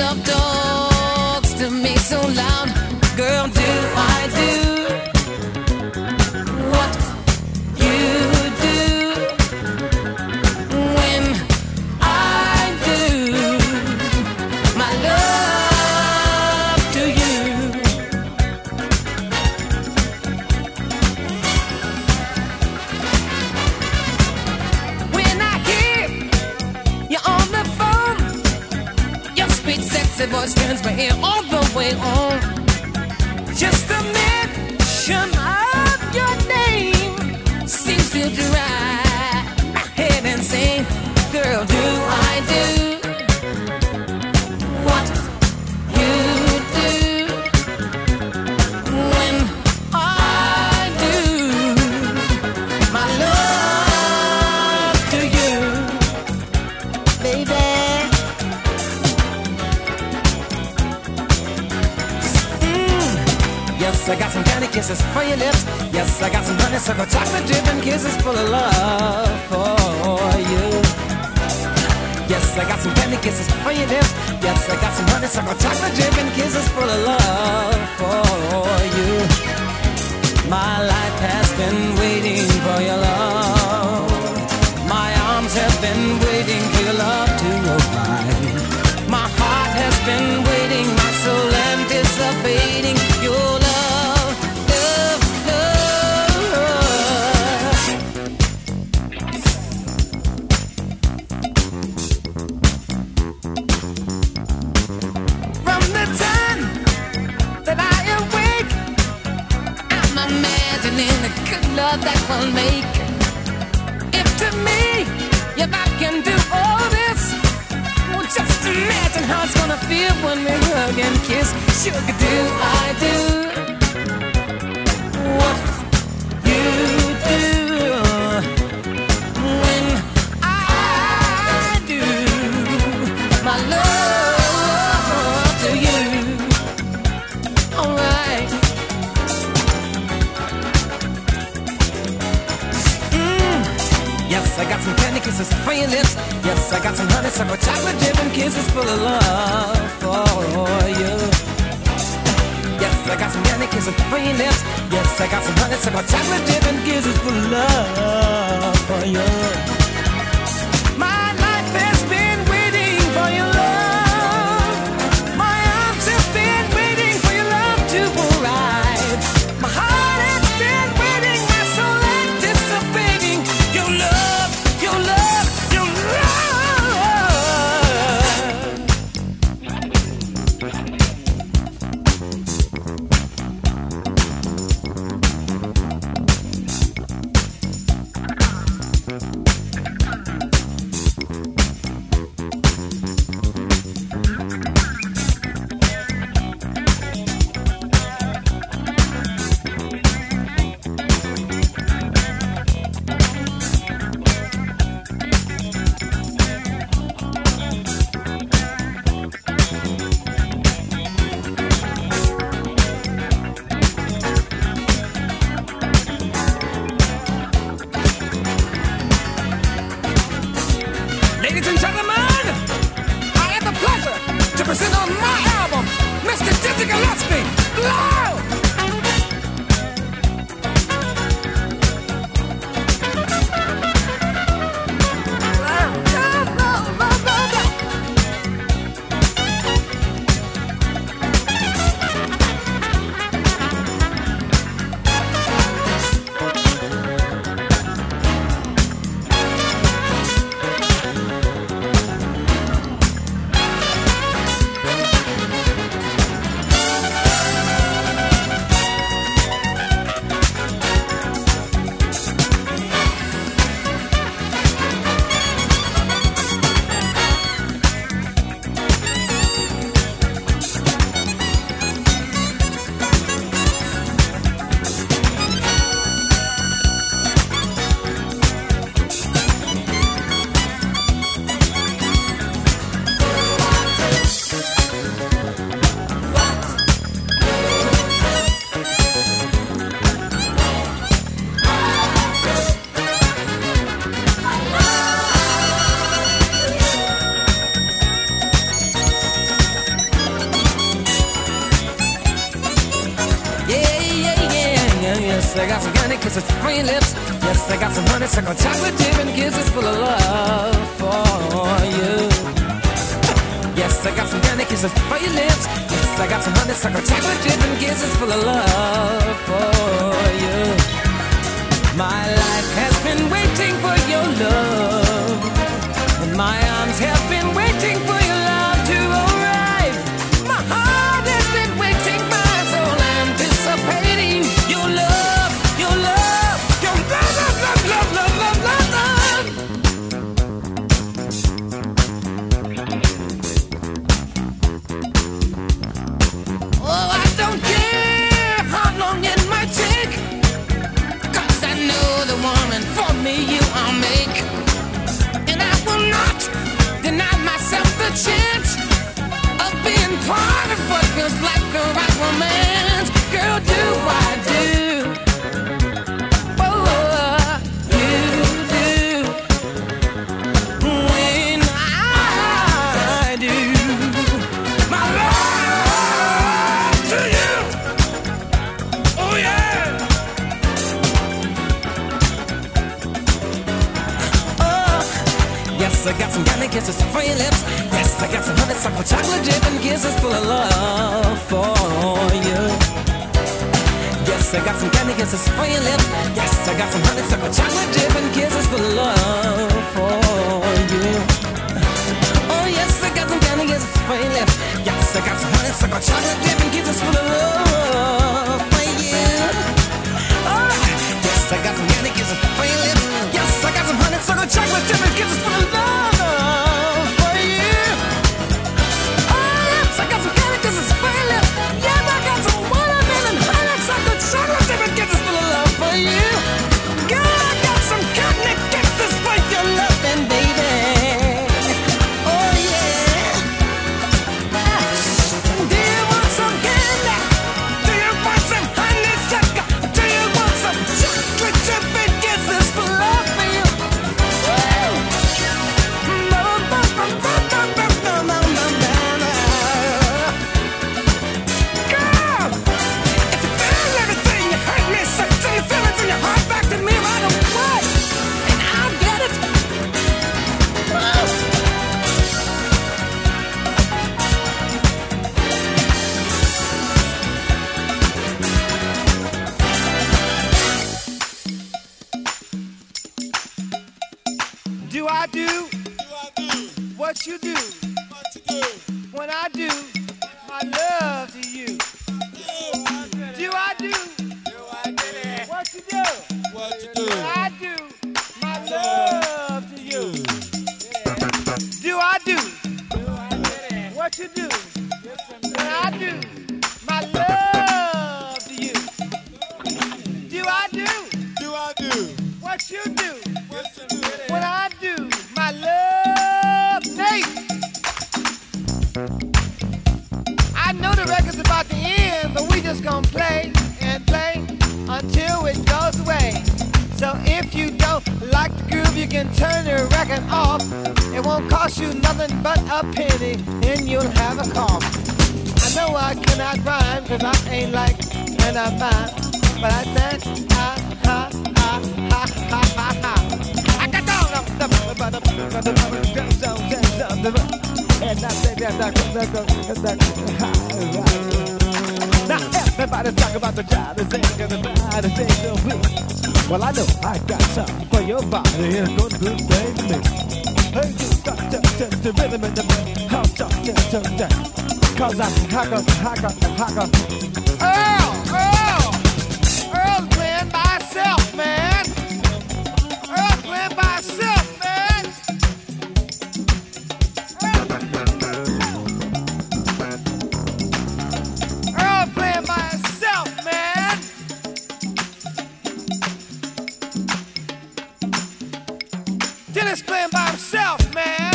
love talks to me so loud. Girl, do I do what you do when I do my love to you? When I hear you on the phone, your sweet sexy voice turns my ear all the way on. Just a mention of your name seems to drive my head insane. Girl, do I do what you do when I do my love to you, baby? Yes, I got some candy kisses for your lips. Yes, I got some honeysuckle chocolate dripping kisses full of love for you. Yes, I got some candy kisses for your lips. Yes, I got some honeysuckle chocolate dripping kisses full of love for you. My life has been waiting for your love. My arms have been waiting for your love to arrive. My heart has been waiting, my soul anticipating your love. Love that will make. If to me, if I can do all this, well, just imagine how it's gonna feel when we hug and kiss. Sugar, do I do what you do when I do my love to you? Alright. Yes, I got some candy kisses for your lips. Yes, I got some honeysuckle chocolate dripping kisses full of love for you. Yes, I got some candy kisses for your lips. Yes, I got some honeysuckle chocolate dripping kisses full of love for you. My life has been waiting for your love. My arms have been waiting for your love to arrive. My heart has been waiting, my soul anticipating your love, your love, your love. Ladies and gentlemen, I have the pleasure to present on my album, Mr. Dizzy Gillespie, live! I got some candy kisses for your lips. Yes, I got some honeysuckle chocolate dip and kisses full of love for you. Yes, I got some candy kisses for your lips. Yes, I got some honeysuckle chocolate dip and kisses full of love for you. My life has been waiting for your love, and my arms have been waiting for your love to arrive. My heart has been waiting, my soul anticipating your love, your love, your love, love, love, love, love, love, love. Oh, I don't care how long it might take, 'cause I know the woman for me you I'll make. And I will not deny myself the chance of being part of what feels like a right romance. Girl, do I do? Oh, you do. When I do my love to you. Oh, yeah. Yes, I got some candy kisses for your lips. Yes, I got some honeysuckle chocolate dip and kisses full of love for you. Yes, I got some candy kisses for your lips. Yes, I got some honeysuckle chocolate dip and kisses full of love for you. Oh, yes, I got some candy kisses for your lips. Yes, I got some honeysuckle chocolate dip and kisses full of love for you. Oh, yes, I got some candy kisses for your lips. Yes, I got some honeysuckle chocolate dip and kisses full of love for you. Oh, yes, I got some candy kisses for your lips. Yes, I got some watermelon honeysuckle chocolate dip and kisses full of love for you. Girl, I got some candy kisses for your loving, baby. Oh, yeah. Do you want some candy? Do you want some honeysuckle? Do you want some chocolate chip and kisses for love for you? Woo! Girl, if you feel everything, you hurt me, so turn your feelings and your heart back to me right away, and I'll get it. Woo! Do I do what you do when I do my love to you? Do I do what you do when I do my love to you? Do I do what you do when I do my love to you? Do I do what you do when I do my love, Nate? I know the record's about to end, but we just gonna play and play until it goes away. So if you don't like the groove, you can turn the record off. It won't cost you nothing but a penny, and you'll have a cough. I know I cannot rhyme, 'cause I ain't like an of mine, but I think ha ha ha ha ha ha ha. I got and I say that now everybody's talking about the job, they say everybody say the week. Well, I know I got something for your body, it's gonna do the same to me. Hey, you got the rhythm in the how talk that. 'Cause I got Earl's playing by himself, man. Earl's playing by himself, man. Earl's playing by himself, man. Dennis playing by himself, man.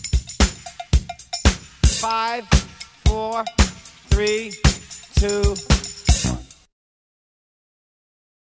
Five, 4, 3, 2